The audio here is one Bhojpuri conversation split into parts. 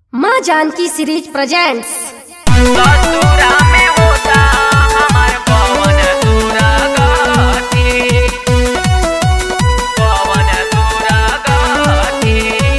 माँ जानकी सीरीज प्रेजेंट्स। ससुरा में होता हमार पवन दुरागति, पवन दुरागति।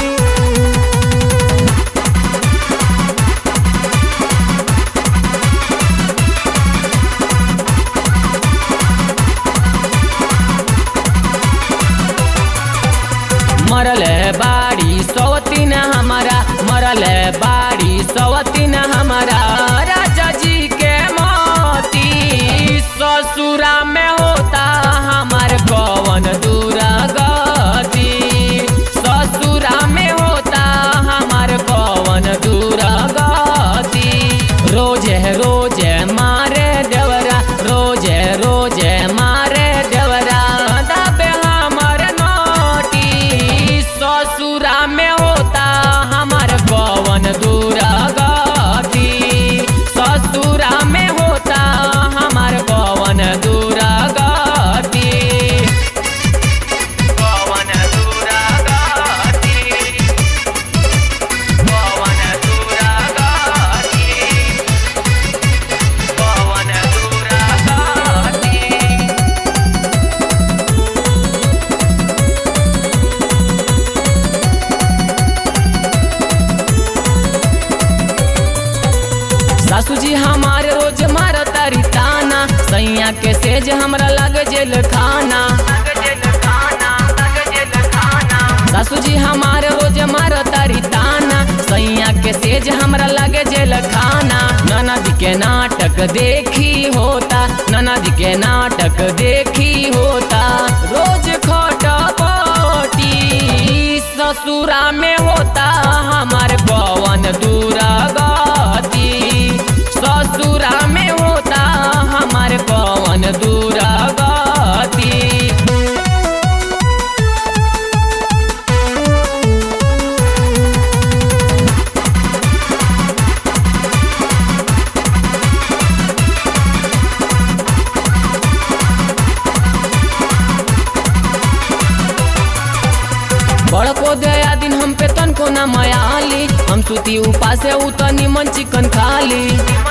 मरल बाड़ी सौतीन हमारा, मरल बाड़ी सौतीन हमारा, राजा जी के मोती। ससुरा में होता हमार पवन दुरागति, ससुरा में होता हमार पवन दुरागति। रोजे रोजे मारे देवरा, रोजे रोजे मारे देवरा, दाबे हमर नोटी। ससुरा में होता हमार पवन दुरागति, ससुरा में होता हमार पवन दुरागति, पवन दुरागति, पवन दुरागति, पवन दुरागति। सासू जी हमार रोज मार तारी ताना, सैया के सेज हमरा लग जेल खाना। सासू जी हमार रोज मार तारी ताना, सैया के सेज हमरा लगे जेल खाना। ननद के नाटक देखी होता, ननद के नाटक देखी होता, रोज खटपटी। ससुरा में होता हमार पवन दुरागति, ससुरा में होता हमार पवन दुरागति। बड़को दया दिन हम पे तनको न मयाली, हम सुती उपासे उ त निमन चिकन खाली।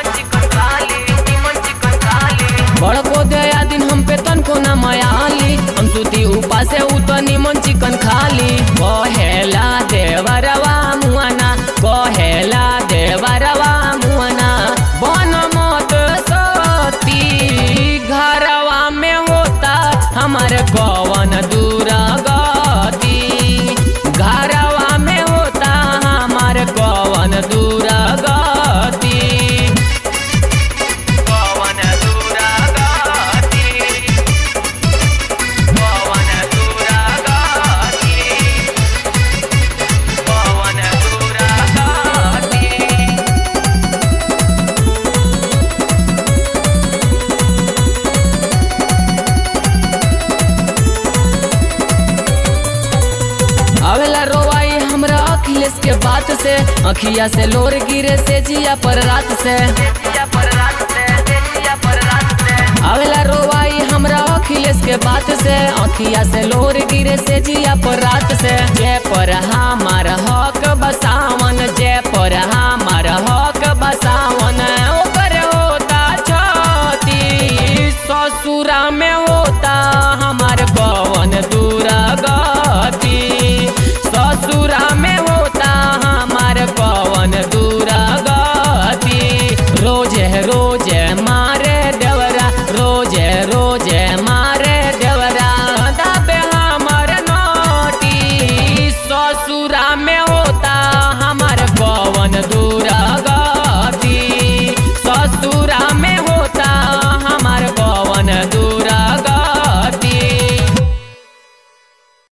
बड़को दया दिन हम पे तनको न मयाली, हम सुती उपासे उ त निमन चिकन खाली। कहेला देवरवा मुआना, कहेला देवरवा मुआना, बन मत सती। घरवा में होता हमार पवन दुरागति, घरवा में होता हमार पवन दुरागति, पवन दुरागति, पवन दुरागति, पवन दुरागति। आवेला रोवाई हमरा अखिलेश के बात से, अखिया से लोर गिरे से जिया पर रात से। आवेला रोवाई हमरा अखिलेश के बात से, अखिया से लोर गिरे से जिया पर रात से। जे पर हमार हक बसावन, जे